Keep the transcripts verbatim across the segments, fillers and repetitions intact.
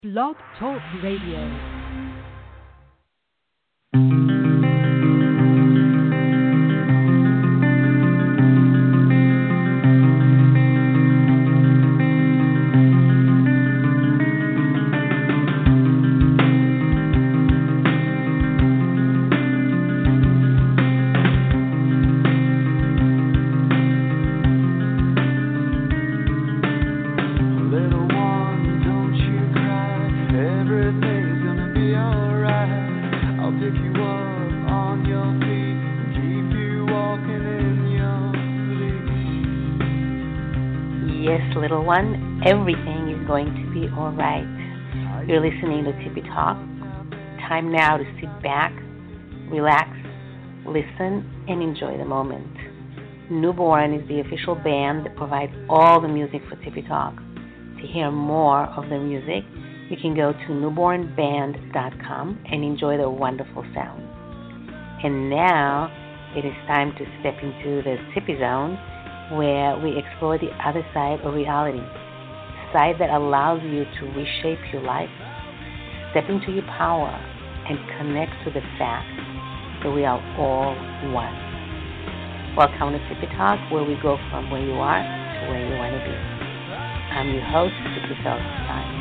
Blog Talk Radio. Little one, everything is going to be all right. You're listening to Tippy Talk. Time now to sit back, relax, listen, and enjoy the moment. Newborn is the official band that provides all the music for Tippy Talk. To hear more of the music, you can go to newborn band dot com and enjoy the wonderful sound. And now it is time to step into the Tippy Zone, where we explore the other side of reality, the side that allows you to reshape your life, step into your power, and connect to the fact that we are all one. Welcome to Tippy Talk, where we go from where you are to where you want to be. I'm your host, Tippy Feldstein.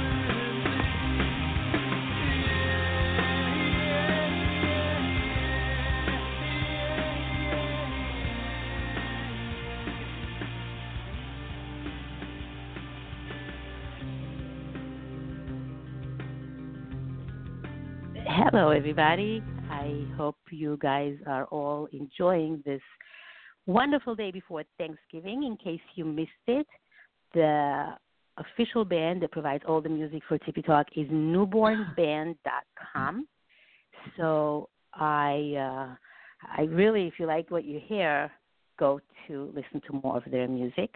Hello, everybody. I hope you guys are all enjoying this wonderful day before Thanksgiving. In case you missed it, the official band that provides all the music for Tippy Talk is newborn band dot com. So I, uh, I really, if you like what you hear, go to listen to more of their music.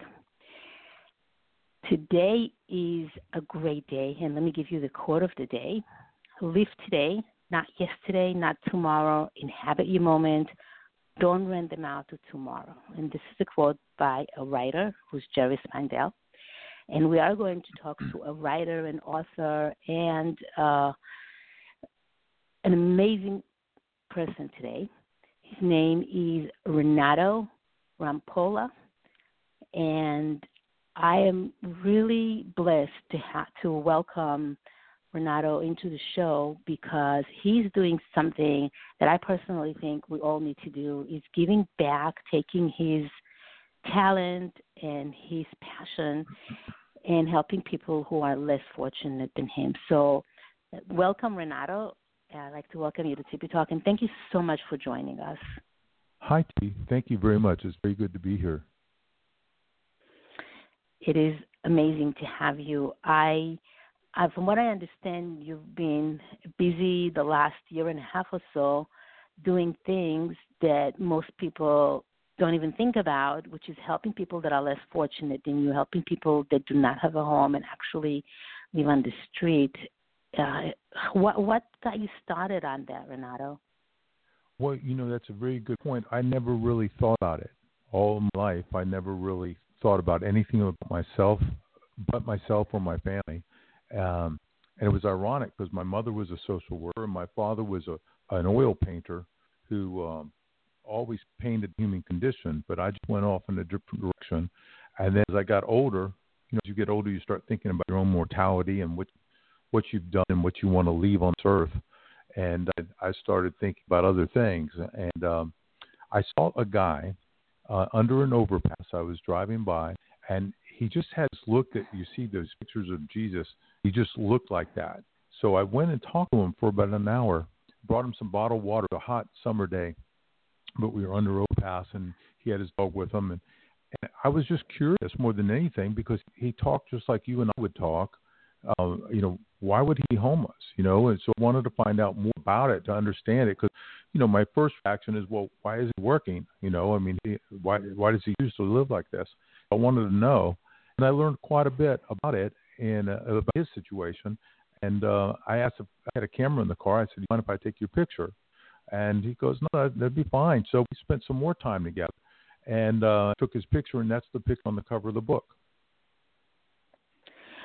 Today is a great day, and let me give you the quote of the day. Live today, not yesterday, not tomorrow. Inhabit your moment. Don't rent them out to tomorrow. And this is a quote by a writer who's Jerry Spandel. And we are going to talk to a writer, an author, and uh, an amazing person today. His name is Renato Rampolla. And I am really blessed to ha- to welcome Renato into the show because he's doing something that I personally think we all need to do, is giving back, taking his talent and his passion and helping people who are less fortunate than him. So welcome, Renato. I'd like to welcome you to Tippy Talk, and thank you so much for joining us. Hi, T. Thank you very much. It's very good to be here. It is amazing to have you. I Uh, from what I understand, you've been busy the last year and a half or so doing things that most people don't even think about, which is helping people that are less fortunate than you, helping people that do not have a home and actually live on the street. Uh, what, what got you started on that, Renato? Well, you know, that's a very good point. I never really thought about it. All my life, I never really thought about anything about myself, but myself or my family. Um, and it was ironic because my mother was a social worker and my father was a an oil painter who um, always painted human condition, but I just went off in a different direction. And then as I got older, you know, as you get older, you start thinking about your own mortality and what what you've done and what you want to leave on this earth. And I, I started thinking about other things. And um, I saw a guy uh, under an overpass. I was driving by, and he just had this look that you see those pictures of Jesus. He just looked like that. So I went and talked to him for about an hour, brought him some bottled water. It was a hot summer day, but we were under overpass, and he had his dog with him. And, and I was just curious more than anything because he talked just like you and I would talk. Uh, you know, why would he be homeless? You know, and so I wanted to find out more about it to understand it because, you know, my first reaction is, well, why is he working? You know, I mean, he, why why does he used to live like this? I wanted to know. And I learned quite a bit about it and uh, about his situation. And uh, I asked if I had a camera in the car. I said, "Do you mind if I take your picture?" And he goes, "No, that'd, that'd be fine." So we spent some more time together and uh, took his picture, and that's the picture on the cover of the book.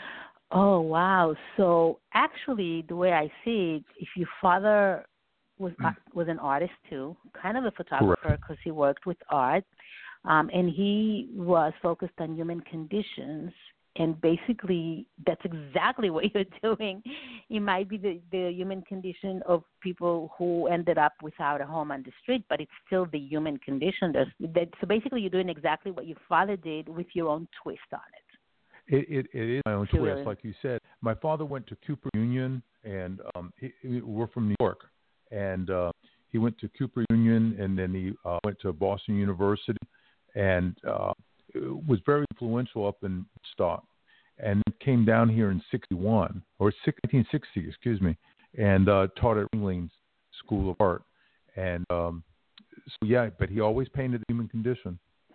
Oh, wow. So actually, the way I see it, if your father was uh, was an artist too, kind of a Correct. photographer because he worked with art, um, and he was focused on human conditions. And basically, that's exactly what you're doing. It might be the, the human condition of people who ended up without a home on the street, but it's still the human condition. There's, that, so basically, you're doing exactly what your father did with your own twist on it. It, it, it is my own Sure. twist, like you said. My father went to Cooper Union, and um, he, he, we're from New York, and uh, he went to Cooper Union, and then he uh, went to Boston University, and uh, was very influential up in Stock, and came down here in sixty-one or nineteen sixty, excuse me, and uh, taught at Ringling School of Art, and um, so yeah, but he always painted the human condition.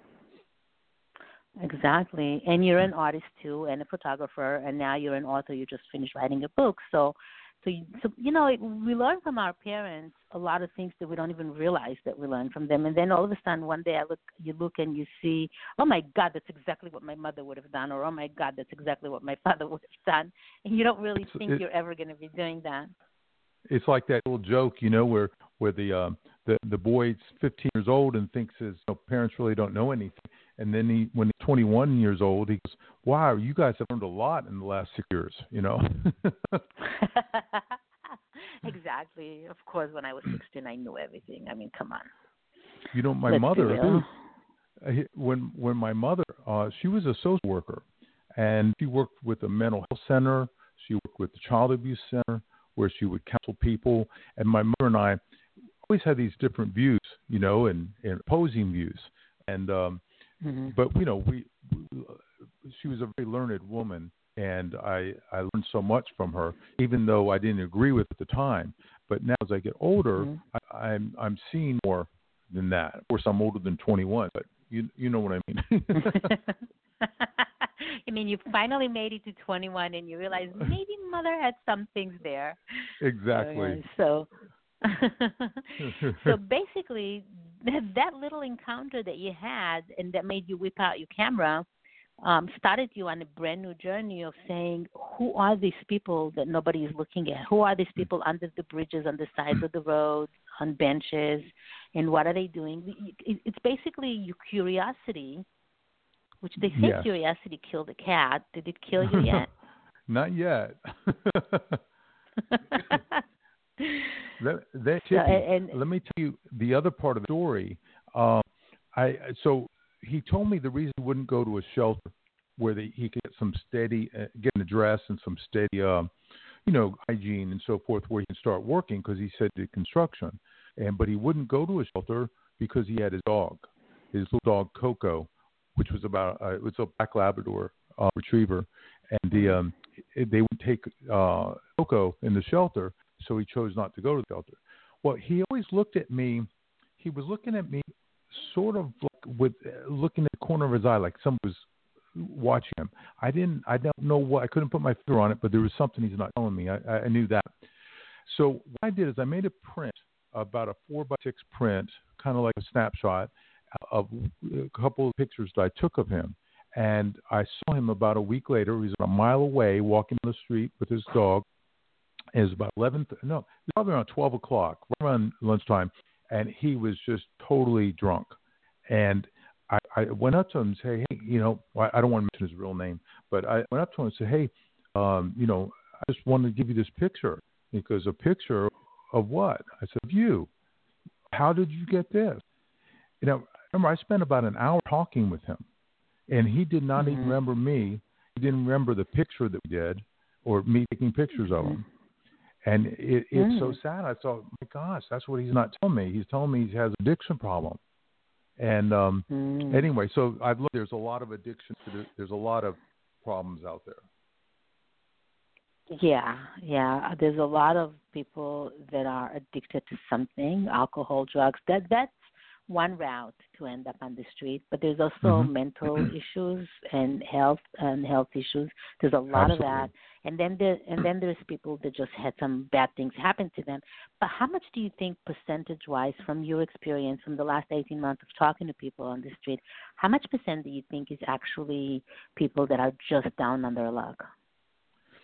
Exactly. And you're an artist too, and a photographer, and now you're an author. You just finished writing a book. So, so, you, so you know, it, we learn from our parents a lot of things that we don't even realize that we learn from them. And then all of a sudden, one day, I look, you look and you see, oh my God, that's exactly what my mother would have done, or oh my God, that's exactly what my father would have done. And you don't really think it, you're ever going to be doing that. It's like that little joke, you know, where where the um, the the boy's fifteen years old and thinks his you know, parents really don't know anything, and then he, when he's twenty-one years old, he goes, "Wow, you guys have learned a lot in the last six years," you know. Exactly. Of course, when I was sixteen, I knew everything. I mean, come on. You know, my Let's mother too. When when my mother, uh, she was a social worker, and she worked with a mental health center. She worked with the child abuse center, where she would counsel people. And my mother and I always had these different views, you know, and, and opposing views. And um, mm-hmm. but you know, we, we she was a very learned woman, and I I learned so much from her, even though I didn't agree with it at the time. But now, as I get older, mm-hmm. I, I'm I'm seeing more than that. Of course, I'm older than twenty-one, but you you know what I mean. I mean, you finally made it to twenty-one, and you realize maybe mother had some things there. Exactly. Uh, so, so basically, that, that little encounter that you had, and that made you whip out your camera, um, started you on a brand new journey of saying, who are these people that nobody is looking at? Who are these people under the bridges, on the sides of the road, on benches, and what are they doing? It's basically your curiosity. Which they say yes. curiosity killed a cat. Did it kill you yet? Not yet. that, that so, and, let me tell you the other part of the story. Um, I so he told me the reason he wouldn't go to a shelter where they, he could get some steady, uh, get an address and some steady, um, you know, hygiene and so forth, where he can start working, because he said did construction, and but he wouldn't go to a shelter because he had his dog, his little dog Coco, which was about uh, it was a black Labrador uh, retriever, and the um, it, they would take uh, Coco in the shelter, so he chose not to go to the shelter. Well, he always looked at me. He was looking at me, sort of like with uh, looking at the corner of his eye, like someone was watching him. I didn't. I don't know what. I couldn't put my finger on it, but there was something he's not telling me. I, I knew that. So what I did is I made a print, about a four by six print, kind of like a snapshot of a couple of pictures that I took of him. And I saw him about a week later. He was a mile away walking on the street with his dog. It was about eleven, no, it was probably around twelve o'clock, right around lunchtime. And he was just totally drunk. And I, I went up to him and said, hey, you know, I don't want to mention his real name, but I went up to him and said, hey, um, you know, I just wanted to give you this picture. He goes, a picture of what? I said, of you. How did you get this? You know, remember, I spent about an hour talking with him, and he did not mm-hmm. even remember me. He didn't remember the picture that we did, or me taking pictures mm-hmm. of him. And it, it's mm-hmm. so sad. I thought, my gosh, that's what he's not telling me. He's telling me he has an addiction problem. And um, mm-hmm. anyway, so I've looked. There's a lot of addictions. There's a lot of problems out there. Yeah, yeah. There's a lot of people that are addicted to something, alcohol, drugs. That that's one route to end up on the street. But there's also mm-hmm. mental issues and health and health issues. There's a lot Absolutely. of that. And then there and then there's people that just had some bad things happen to them. But how much do you think, percentage-wise, from your experience, from the last eighteen months of talking to people on the street, how much percent do you think is actually people that are just down on their luck?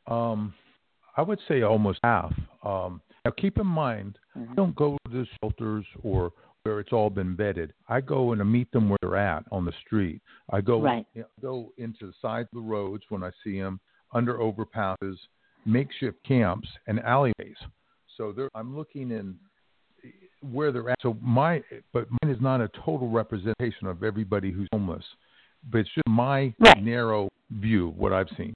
Um, I would say almost half. Um, now, keep in mind, Mm-hmm. I don't go to the shelters or where it's all been vetted. I go and I meet them where they're at on the street. I go Right. you know, go into the sides of the roads when I see them, under overpasses, makeshift camps, and alleyways. So there, I'm looking in where they're at. So my, but mine is not a total representation of everybody who's homeless, but it's just my Right. narrow view of what I've seen.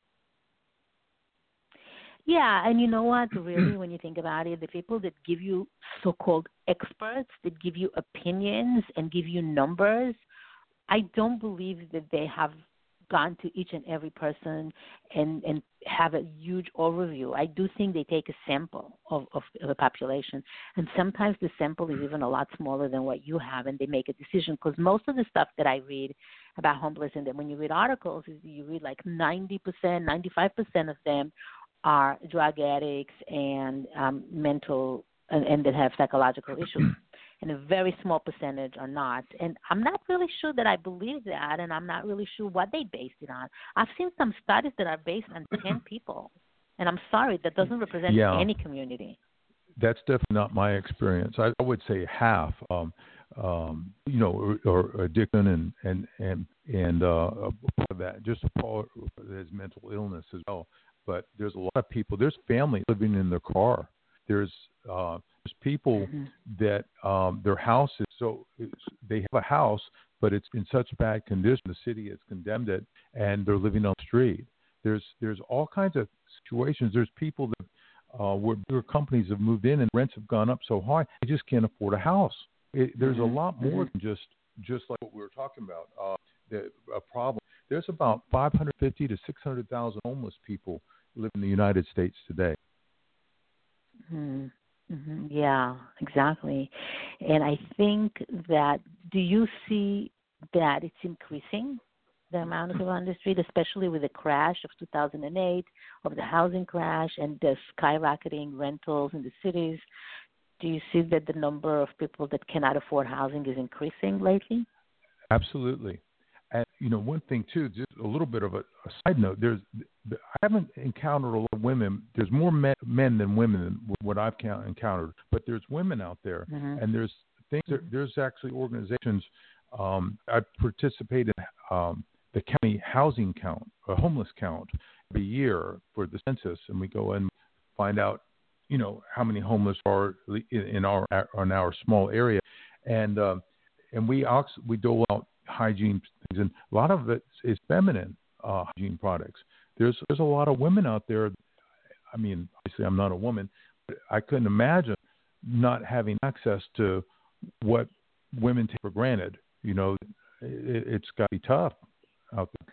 Yeah, and you know what, really, when you think about it, the people that give you so-called experts, that give you opinions and give you numbers, I don't believe that they have gone to each and every person and, and have a huge overview. I do think they take a sample of, of, of the population, and sometimes the sample is even a lot smaller than what you have, and they make a decision, because most of the stuff that I read about homeless, and then when you read articles, you read like ninety percent, ninety-five percent of them are drug addicts and um, mental and, and that have psychological issues, and a very small percentage are not. And I'm not really sure that I believe that, and I'm not really sure what they based it on. I've seen some studies that are based on ten people, and I'm sorry, that doesn't represent Yeah. any community. That's definitely not my experience. I, I would say half, um, um, you know, or, or addiction and and and and uh, part of that, just a part of his mental illness as well. But there's a lot of people. There's families living in their car. There's uh, there's people Mm-hmm. that um, their house is so it's, they have a house, but it's in such bad condition. The city has condemned it, and they're living on the street. There's there's all kinds of situations. There's people that uh, where bigger companies have moved in and rents have gone up so high they just can't afford a house. It, there's Mm-hmm. a lot more Mm-hmm. than just just like what we were talking about. Uh, the, a problem. There's about five hundred fifty to six hundred thousand homeless people live in the United States today. Mm-hmm. Mm-hmm. Yeah, exactly. And I think that, do you see that it's increasing, the amount of on the street, especially with the crash of two thousand eight, of the housing crash and the skyrocketing rentals in the cities? Do you see that the number of people that cannot afford housing is increasing lately? Absolutely. And, you know, one thing, too, just a little bit of a, a side note, there's, I haven't encountered a lot of women. There's more men, men than women than what I've count, encountered, but there's women out there. Mm-hmm. And there's things, that, there's actually organizations. Um, I participate in um, the county housing count, a homeless count every year for the census, and we go and find out, you know, how many homeless are in, in our in our small area. And, um, and we, we dole out hygiene things, and a lot of it is feminine uh, hygiene products. There's there's a lot of women out there. I mean, obviously, I'm not a woman, but I couldn't imagine not having access to what women take for granted. You know, it, it's got to be tough out there.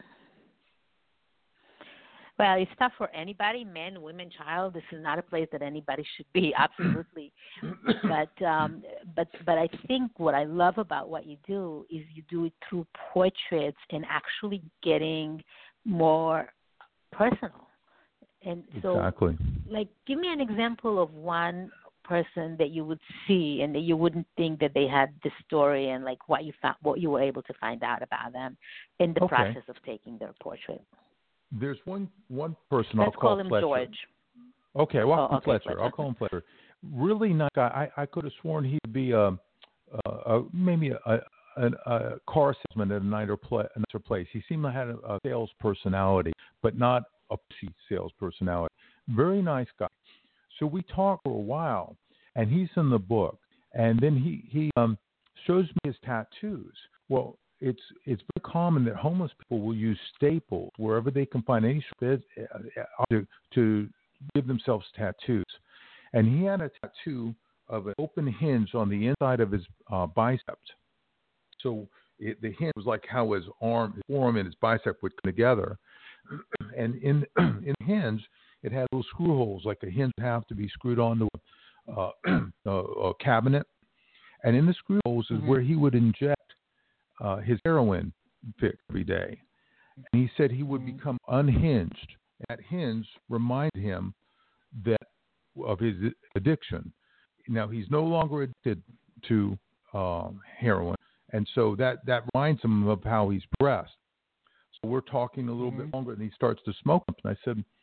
Well, it's tough for anybody, men, women, child. This is not a place that anybody should be, absolutely. but um, but but I think what I love about what you do is you do it through portraits and actually getting more personal. And so, exactly. like, give me an example of one person that you would see and that you wouldn't think that they had the story, and like what you found, what you were able to find out about them in the Okay. process of taking their portrait. There's one one person Let's I'll call, call him Fletcher. George. Okay, well, I'll Oh, call him okay, Fletcher. Fletcher. I'll call him Fletcher. Really nice guy. I, I could have sworn he'd be a, a, a maybe a, a, a car salesman at a nicer, play, a nicer place. He seemed to have a, a sales personality, but not a pushy sales personality. Very nice guy. So we talked for a while, and he's in the book. And then he he um, shows me his tattoos. Well, it's it's very common that homeless people will use staples wherever they can find any space to to give themselves tattoos. And he had a tattoo of an open hinge on the inside of his uh, bicep. So it, the hinge was like how his arm, his forearm, and his bicep would come together. And in in the hinge, it had little screw holes, like a hinge would have to be screwed onto a, uh, a, a cabinet. And in the screw holes is Mm-hmm. where he would inject uh, his heroin fix every day. And he said he would Mm-hmm. become unhinged. That hinge reminded him that of his addiction. Now he's no longer addicted to um, heroin, and so that, that reminds him of how he's progressed. So we're talking a little Mm-hmm. bit longer, and he starts to smoke. And I said,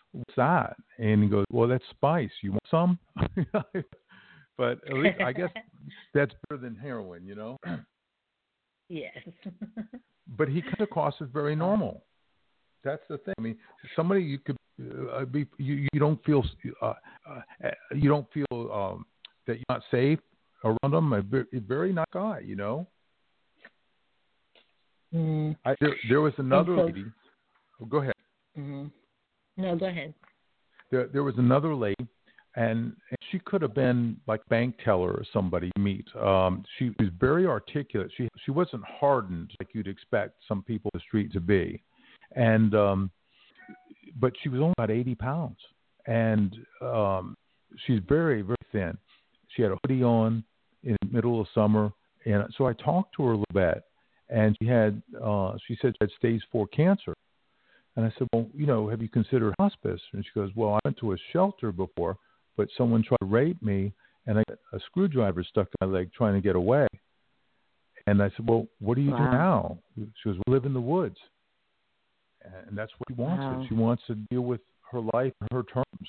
what's that? And he goes, well, that's spice. You want some? But at least I guess that's better than heroin, you know? Yes. But he comes across as very normal. That's the thing. I mean, somebody you could uh, be, you, you don't feel, uh, uh, you don't feel um, that you're not safe around him. A very, a very nice guy, you know? Mm. I, there, there was another so, lady. Oh, go ahead. Mm-hmm. No, go ahead. There, there was another lady, and, and she could have been like bank teller or somebody you meet. Um, she was very articulate. She she wasn't hardened like you'd expect some people in the street to be, and um, but she was only about eighty pounds, and um, she's very very thin. She had a hoodie on in the middle of summer, and so I talked to her a little bit, and she had uh, she said she had stage four cancer. And I said, well, you know, have you considered hospice? And she goes, well, I went to a shelter before, but someone tried to rape me, and I got a screwdriver stuck in my leg trying to get away. And I said, well, what do you Wow. do now? She goes, we live in the woods. And that's what she wants. Wow. It. She wants to deal with her life on her terms.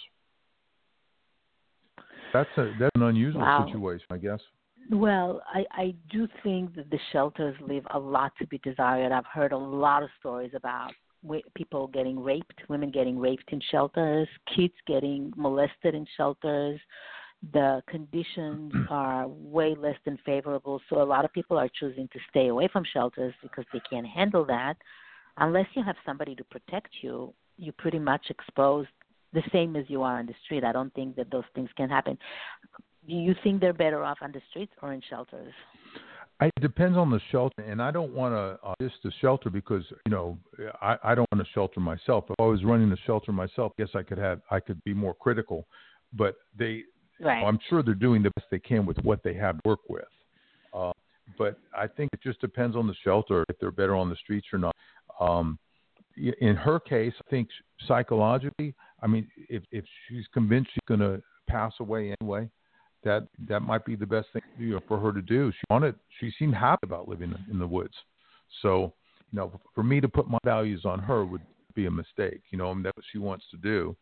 That's a that's an unusual Wow. situation, I guess. Well, I, I do think that the shelters leave a lot to be desired. I've heard a lot of stories about people getting raped, women getting raped in shelters, kids getting molested in shelters. The conditions are way less than favorable, so a lot of people are choosing to stay away from shelters because they can't handle that. Unless you have somebody to protect you, you're pretty much exposed the same as you are on the street. I don't think that those things can happen. Do you think they're better off on the streets or in shelters? It depends on the shelter, and I don't want to uh, diss the shelter because you know I, I don't want to shelter myself. If I was running a shelter myself, I guess I could have I could be more critical. But they, right. I'm sure they're doing the best they can with what they have to work with. Uh, but I think it just depends on the shelter if they're better on the streets or not. Um, in her case, I think psychologically, I mean, if if she's convinced she's going to pass away anyway. That that might be the best thing, you know, for her to do. She wanted, she seemed happy about living in the woods. So, you know, for me to put my values on her would be a mistake. You know, and that's what she wants to do.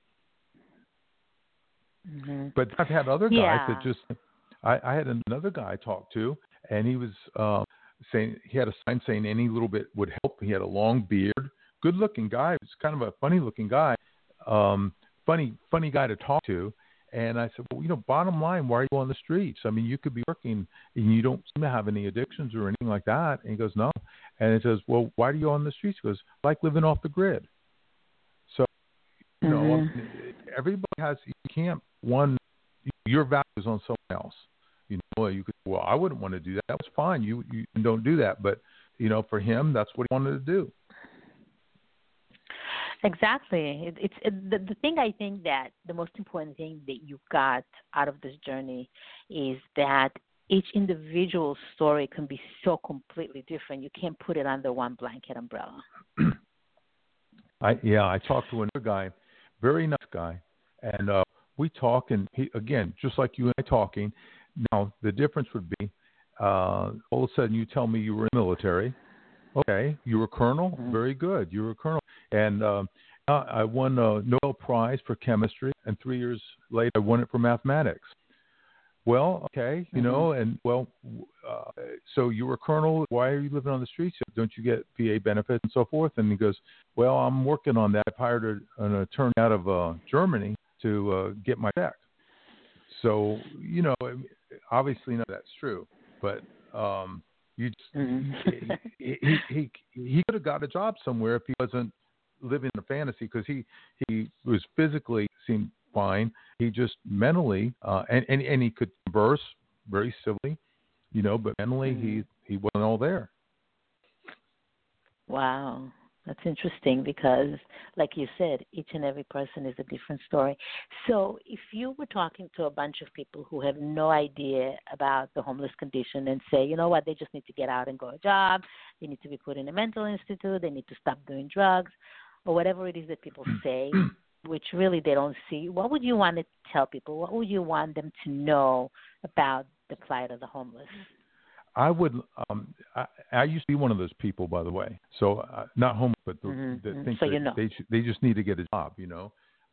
Mm-hmm. But I've had other guys yeah. that just, I, I had another guy I talked to, and he was um, saying he had a sign saying any little bit would help. He had a long beard, good-looking guy. He was kind of a funny-looking guy, um, funny funny guy to talk to. And I said, well, you know, bottom line, why are you on the streets? I mean, you could be working and you don't seem to have any addictions or anything like that. And he goes, no. And it says, well, why are you on the streets? He goes, I like living off the grid. So, you know, mm-hmm. everybody has, you can't, one, your values on someone else. You know, you could, well, I wouldn't want to do that. That was fine. You, you don't do that. But, you know, for him, that's what he wanted to do. Exactly. It, it's it, the, the thing I think that the most important thing that you got out of this journey is that each individual story can be so completely different. You can't put it under one blanket umbrella. I yeah, I talked to another guy, very nice guy, and uh, we talk, and he again, just like you and I talking. Now the difference would be, uh, all of a sudden you tell me you were in the military. Okay, you were a colonel. Mm-hmm. Very good. You were a colonel. And um, I won a Nobel Prize for chemistry, and three years later I won it for mathematics. Well, okay, you mm-hmm. know, and well, uh, so you were a colonel. Why are you living on the streets? Don't you get V A benefits and so forth? And he goes, well, I'm working on that. I've hired a, an attorney out of uh, Germany to uh, get my check. So, you know, obviously none of that's true, but um, you just, mm-hmm. he, he, he, he could have got a job somewhere if he wasn't living in a fantasy, because he, he was physically seemed fine. He just mentally, uh, and, and, and he could converse very civilly, you know, but mentally mm-hmm. he, he wasn't all there. Wow. That's interesting because, like you said, each and every person is a different story. So if you were talking to a bunch of people who have no idea about the homeless condition and say, you know what, they just need to get out and go a job, they need to be put in a mental institute, they need to stop doing drugs, or whatever it is that people say, which really they don't see, what would you want to tell people? What would you want them to know about the plight of the homeless? I would. Um, I, I used to be one of those people, by the way. So uh, not homeless, but the, mm-hmm. that think so that you know. they sh- they just need to get a job. You know,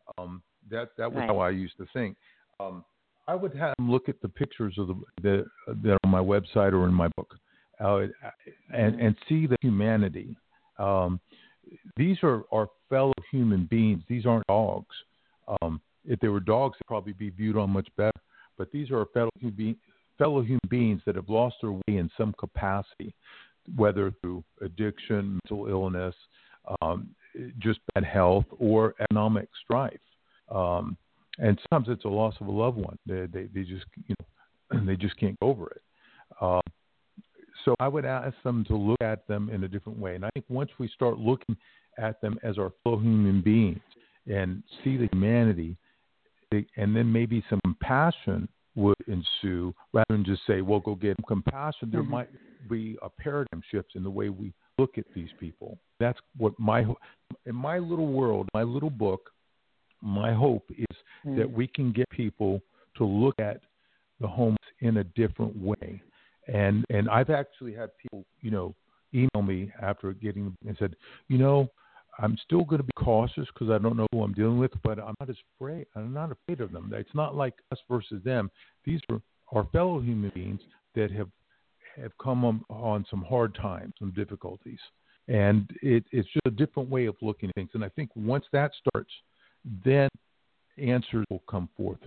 Um, that that was Right. how I used to think. Um, I would have them look at the pictures of the, the that are on my website or in my book, uh, and Mm-hmm. and see the humanity. Um, these are, are fellow human beings. These aren't dogs. Um, if they were dogs, they'd probably be viewed on much better. But these are fellow human, be- fellow human beings that have lost their way in some capacity, whether through addiction, mental illness, um, just bad health, or economic strife. Um, and sometimes it's a loss of a loved one. They, they, they just, you know, they just can't get over it. Um, so I would ask them to look at them in a different way. And I think once we start looking at them as our fellow human beings and see the humanity, and then maybe some compassion would ensue rather than just say, well, go get compassion. There Mm-hmm. might be a paradigm shift in the way we look at these people. That's what my, in my little world, my little book, my hope is mm-hmm. that we can get people to look at the homeless in a different way. And and I've actually had people, you know, email me after getting and said, you know, I'm still going to be cautious because I don't know who I'm dealing with, but I'm not as afraid. I'm not afraid of them. It's not like us versus them. These are our fellow human beings that have have come on, on some hard times, some difficulties, and it, it's just a different way of looking at things. And I think once that starts, then answers will come forth.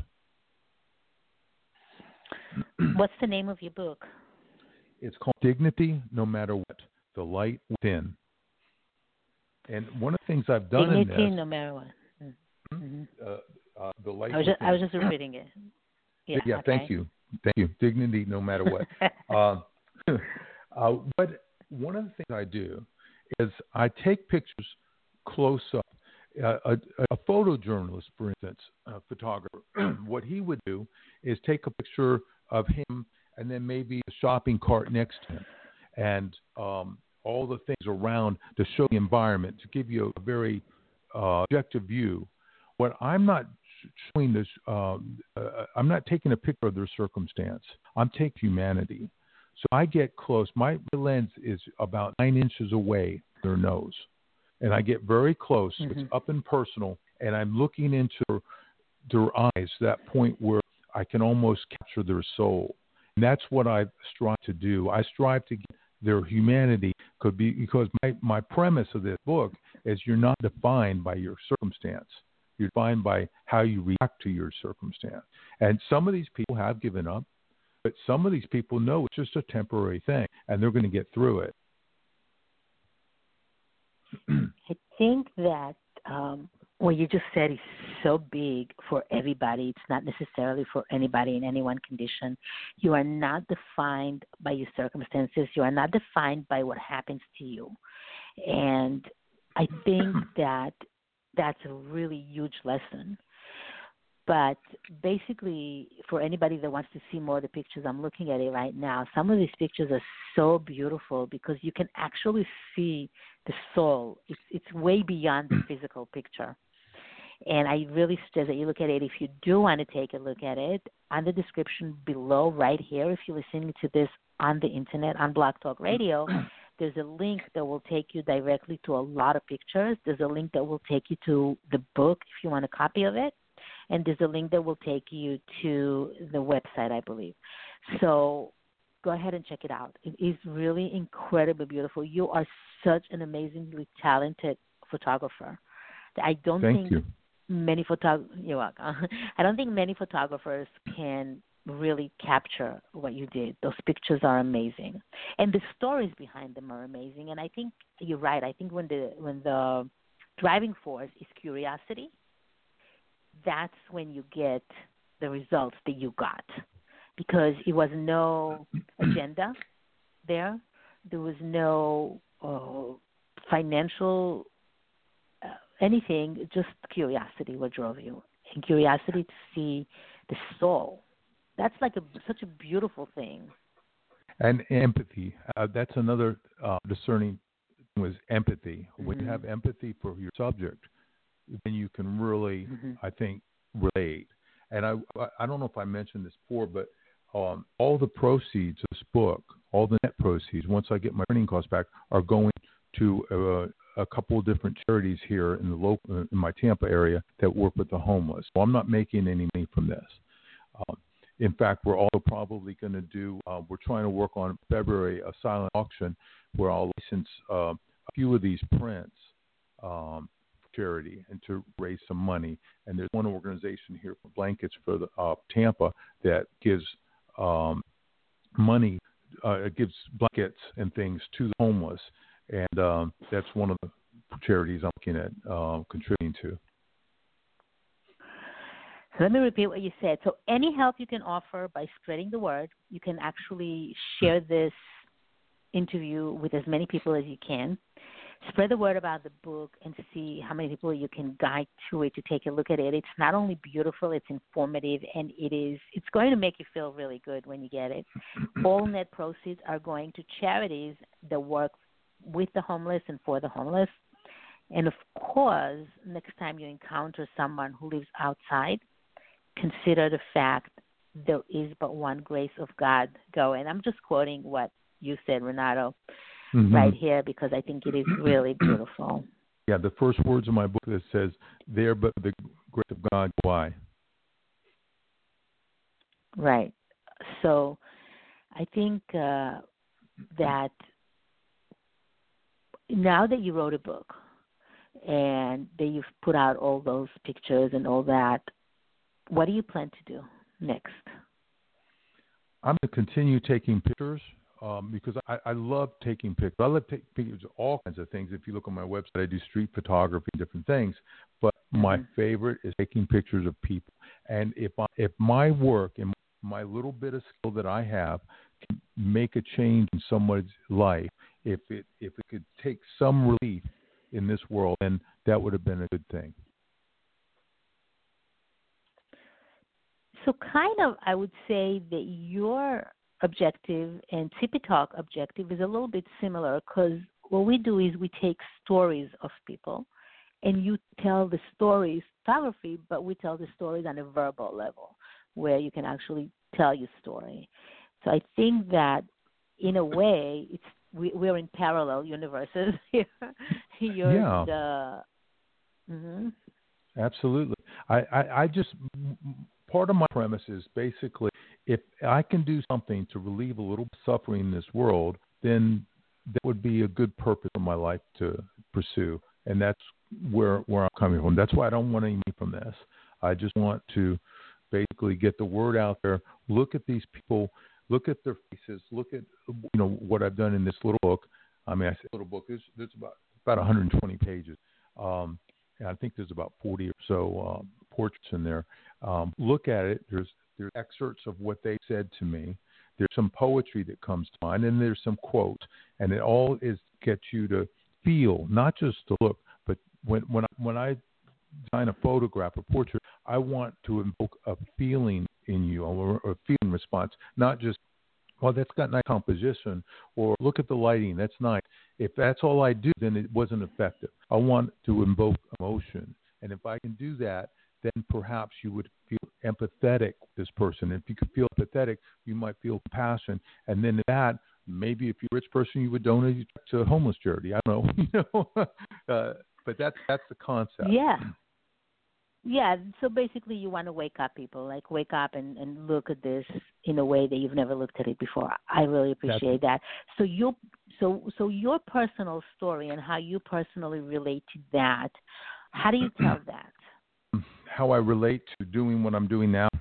What's the name of your book? It's called Dignity No Matter What, The Light Within. And one of the things I've done Dignity in this... No Matter What. Mm-hmm. Uh, uh, the light I was, just, I was just repeating it. Yeah, yeah okay. thank you. Thank you. Dignity No Matter What. uh, uh, but one of the things I do is I take pictures close up. Uh, a, a photojournalist, for instance, a photographer, what he would do is take a picture of him and then maybe a shopping cart next to him and um, all the things around to show the environment, to give you a very uh, objective view. What I'm not showing this, um, uh, I'm not taking a picture of their circumstance. I'm taking humanity. So I get close. My lens is about nine inches away from their nose. And I get very close. Mm-hmm. It's up and personal. And I'm looking into their eyes, that point where I can almost capture their soul. And that's what I strive to do. I strive to get their humanity could be because my, my premise of this book is you're not defined by your circumstance. You're defined by how you react to your circumstance. And some of these people have given up, but some of these people know it's just a temporary thing, and they're going to get through it. I think that um, what you just said is so big for everybody. It's not necessarily for anybody in any one condition. You are not defined by your circumstances. You are not defined by what happens to you. And I think that that's a really huge lesson. But basically, for anybody that wants to see more of the pictures, I'm looking at it right now. Some of these pictures are so beautiful because you can actually see the soul. It's it's way beyond the physical picture. And I really suggest that you look at it. If you do want to take a look at it, on the description below right here, if you're listening to this on the internet, on Blog Talk Radio, there's a link that will take you directly to a lot of pictures. There's a link that will take you to the book if you want a copy of it. And there's a link that will take you to the website, I believe. So go ahead and check it out. It is really incredibly beautiful. You are such an amazingly talented photographer. I don't Thank think you. many photog- You're welcome. I don't think many photographers can really capture what you did. Those pictures are amazing, and the stories behind them are amazing. And I think you're right. I think when the when the driving force is curiosity, that's when you get the results that you got, because it was no agenda there. There was no uh, financial uh, anything, just curiosity what drove you, and curiosity to see the soul. That's like a, such a beautiful thing. And empathy. Uh, that's another uh, discerning thing was empathy. Mm-hmm. When you have empathy for your subject, then you can really, mm-hmm. I think, relate. And I I don't know if I mentioned this before, but um, all the proceeds of this book, all the net proceeds, once I get my printing costs back, are going to a couple of different charities here in the local, in my Tampa area that work with the homeless. So I'm not making any money from this. Um, in fact, we're also probably going to do, uh, we're trying to work on February a silent auction where I'll license uh, a few of these prints um, for charity and to raise some money. And there's one organization here for Blankets for the, uh, Tampa that gives um, money, uh, it gives blankets and things to the homeless. And um, that's one of the charities I'm looking at uh, contributing to. So let me repeat what you said. So any help you can offer by spreading the word, you can actually share this interview with as many people as you can. Spread the word about the book and see how many people you can guide to it to take a look at it. It's not only beautiful, it's informative, and it is it's going to make you feel really good when you get it. All net proceeds are going to charities that work with the homeless and for the homeless. And of course, next time you encounter someone who lives outside, consider the fact there is but one grace of God going. I'm just quoting what you said, Renato, mm-hmm. right here, because I think it is really beautiful. Yeah, the first words of my book that says, there but the grace of God go I. Right. So I think uh, that now that you wrote a book and that you've put out all those pictures and all that, what do you plan to do next? I'm going to continue taking pictures um, because I, I love taking pictures. I love taking pictures of all kinds of things. If you look on my website, I do street photography and different things. But mm-hmm. my favorite is taking pictures of people. And if I, if my work and my little bit of skill that I have can make a change in someone's life, if it if it could take some relief in this world, then that would have been a good thing. So kind of, I would say that your objective and Tippy Talk objective is a little bit similar, because what we do is we take stories of people and you tell the stories, photography, but we tell the stories on a verbal level where you can actually tell your story. So I think that in a way, it's we, we're in parallel universes here. You're yeah. the, mm-hmm. Absolutely. I, I, I just... Part of my premise is basically if I can do something to relieve a little suffering in this world, then that would be a good purpose for my life to pursue. And that's where where I'm coming from. That's why I don't want any money from this. I just want to basically get the word out there, look at these people, look at their faces, look at you know what I've done in this little book. I mean, I say little book. There's, there's about, about one hundred twenty pages. Um, and I think there's about forty or so um, portraits in there. Um, look at it. There's there's excerpts of what they said to me. There's some poetry that comes to mind, and there's some quotes, and it all is gets you to feel, not just to look, but when when I, when I design a photograph, a portrait, I want to invoke a feeling in you, or a feeling response, not just, well, that's got nice composition, or look at the lighting, that's nice. If that's all I do, then it wasn't effective. I want to invoke emotion, and if I can do that, then perhaps you would feel empathetic with this person. If you could feel empathetic, you might feel compassion. And then that, maybe if you're a rich person, you would donate to a homeless charity. I don't know. you know, uh, but that's, that's the concept. Yeah. Yeah. So basically you want to wake up people, like wake up and, and look at this in a way that you've never looked at it before. I really appreciate that's, that. So your, so, so your personal story and how you personally relate to that, how do you tell that? How I relate to doing what I'm doing now?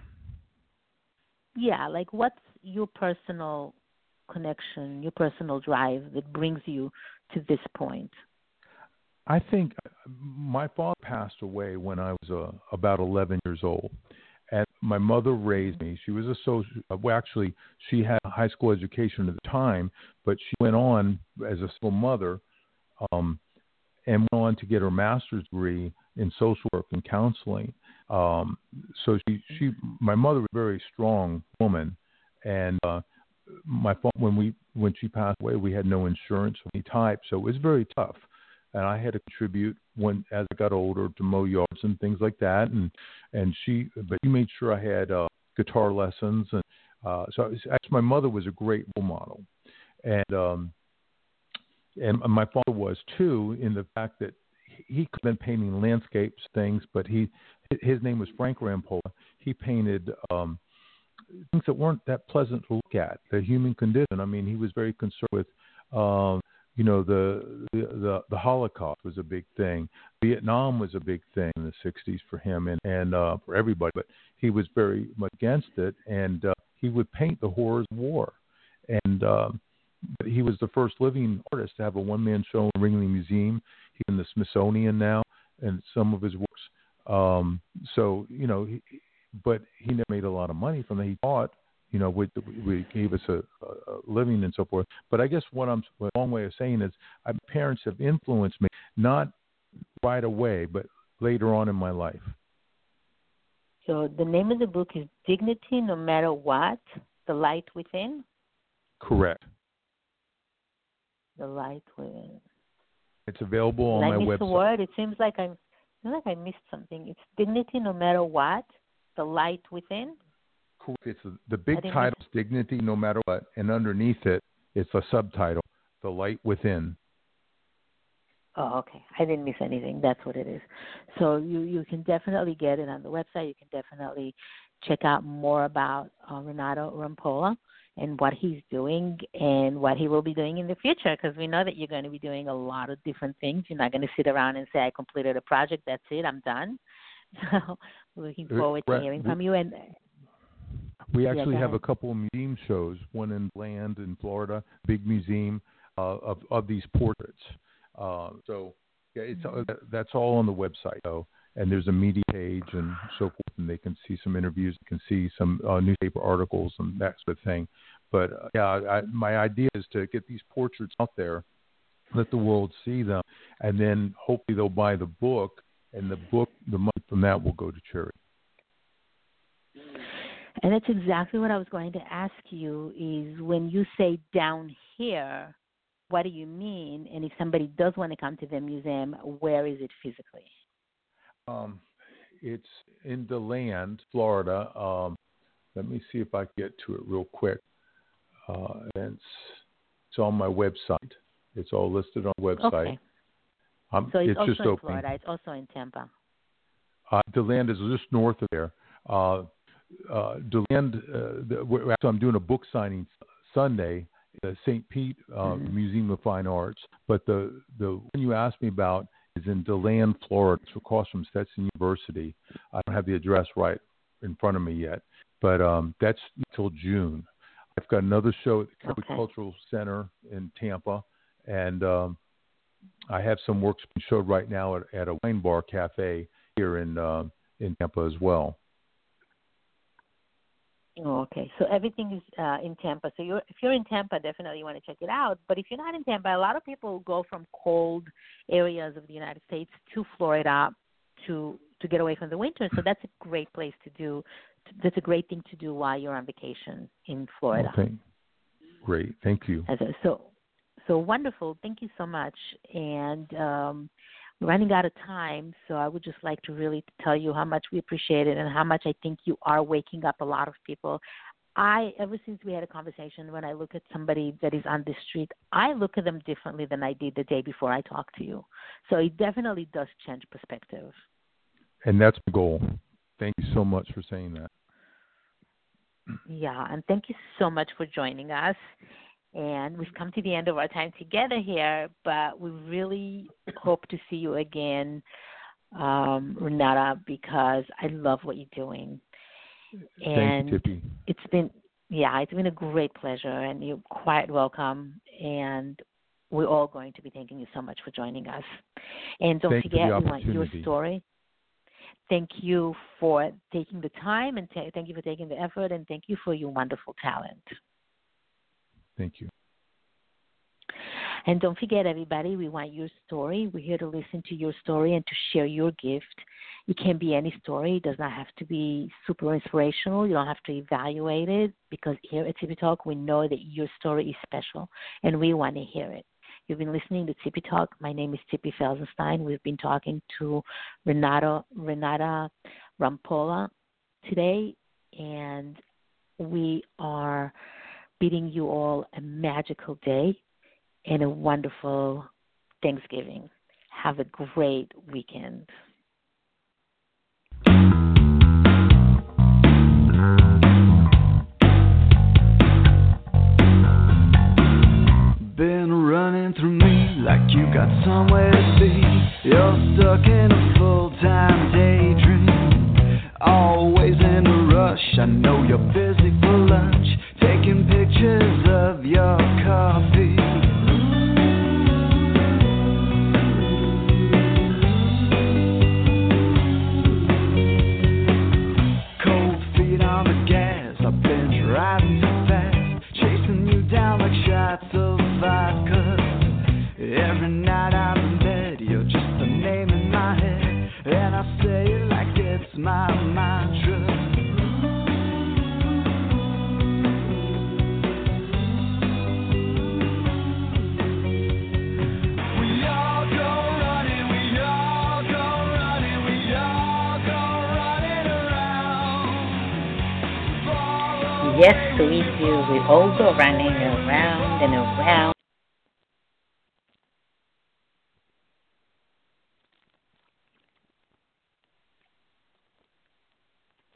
Yeah, like what's your personal connection, your personal drive that brings you to this point? I think my father passed away when I was uh, about eleven years old. And my mother raised me. She was a social, well, actually, she had a high school education at the time, but she went on as a single mother um, and went on to get her master's degree in social work and counseling. Um, so she, she, my mother was a very strong woman, and uh, my when we when she passed away, we had no insurance of any type, so it was very tough. And I had to contribute when as I got older to mow yards and things like that, and and she, but she made sure I had uh, guitar lessons, and uh, so was, actually my mother was a great role model, and um, and my father was too, in the fact that he could have been painting landscapes, things, but he his name was Frank Rampolla. He painted um, things that weren't that pleasant to look at, the human condition. I mean, he was very concerned with, um, you know, the, the the the Holocaust was a big thing. Vietnam was a big thing in the sixties for him and and uh, for everybody. But he was very much against it, and uh, he would paint the horrors of war. And um, he was the first living artist to have a one-man show in the Ringling Museum. He's in the Smithsonian now, and some of his works. Um, so you know, he, but he never made a lot of money from it. He thought, you know, we, we gave us a, a living and so forth. But I guess what I'm a long way of saying is, my parents have influenced me, not right away, but later on in my life. So the name of the book is Dignity No Matter What, The Light Within? Correct. The Light Within. It's available on Did my I miss website. The word? It seems like I'm, I feel like I missed something. It's Dignity No Matter What, The Light Within? Correct. It's a, the big title title is Dignity No Matter What, and underneath it, it's a subtitle, The Light Within. Oh, okay. I didn't miss anything. That's what it is. So you, you can definitely get it on the website. You can definitely check out more about uh, Renato Rampolla and what he's doing and what he will be doing in the future, because we know that you're going to be doing a lot of different things. You're not going to sit around and say, I completed a project, that's it, I'm done. So we're looking forward to hearing from you. And we actually yeah, have ahead. a couple of museum shows, one in Bland in Florida, big museum uh, of, of these portraits. Uh, so yeah, it's uh, that's all on the website, though. And there's a media page and so forth, and they can see some interviews, they can see some uh, newspaper articles and that sort of thing. But uh, yeah, I, my idea is to get these portraits out there, let the world see them, and then hopefully they'll buy the book, and the book, the money from that will go to charity. And that's exactly what I was going to ask you is when you say down here, what do you mean? And if somebody does want to come to the museum, where is it physically? Um, it's in DeLand, Florida. Um, let me see if I can get to it real quick. Uh, it's, it's on my website. It's all listed on the website. Okay. Um, so it's, it's also just in opening. Florida. It's also in Tampa. Uh, DeLand is just north of there. Uh, uh, DeLand, uh, the, so I'm doing a book signing Sunday. The Saint Pete uh, mm-hmm. Museum of Fine Arts, but the the one you asked me about is in DeLand, Florida. It's across from Stetson University. I don't have the address right in front of me yet, but um, that's until June. I've got another show at the Kerry okay. Cultural Center in Tampa, and um, I have some works being showed right now at, at a wine bar cafe here in uh, in Tampa as well. Oh, okay. So everything is uh, in Tampa. So you're, if you're in Tampa, definitely you want to check it out. But if you're not in Tampa, a lot of people go from cold areas of the United States to Florida to to get away from the winter. So that's a great place to do. That's a great thing to do while you're on vacation in Florida. Okay. Great. Thank you. As a, so, so wonderful. Thank you so much. And um, we're running out of time, so I would just like to really tell you how much we appreciate it and how much I think you are waking up a lot of people. I, ever since we had a conversation, when I look at somebody that is on the street, I look at them differently than I did the day before I talked to you. So it definitely does change perspective. And that's my goal. Thank you so much for saying that. Yeah, and thank you so much for joining us. And we've come to the end of our time together here, but we really hope to see you again, um, Renata, because I love what you're doing. And Thank you, Tippy. It's been, yeah, it's been a great pleasure, and you're quite welcome. And we're all going to be thanking you so much for joining us. And don't Thank forget, we want your story. Thank you for taking the time, and t- thank you for taking the effort, and thank you for your wonderful talent. Thank you. And don't forget, everybody, we want your story. We're here to listen to your story and to share your gift. It can be any story. It does not have to be super inspirational. You don't have to evaluate it, because here at Tippy Talk, we know that your story is special, and we want to hear it. You've been listening to Tippy Talk. My name is Tippy Felsenstein. We've been talking to Renato, Renata Rampolla today, and we are bidding you all a magical day. and a wonderful Thanksgiving. Have a great weekend. Been running through me like you got somewhere to be. You're stuck in a full-time daydream, always in a rush. I know you're busy for lunch, taking pictures of your coffee. Cold feet on the gas, I've been driving too fast, chasing you down like shots of vodka. Every night I'm in bed, you're just a name in my head, and I say it like it's my mantra. We all go running, we all go running, we all go running around. Yes, we do. We all go running around and around.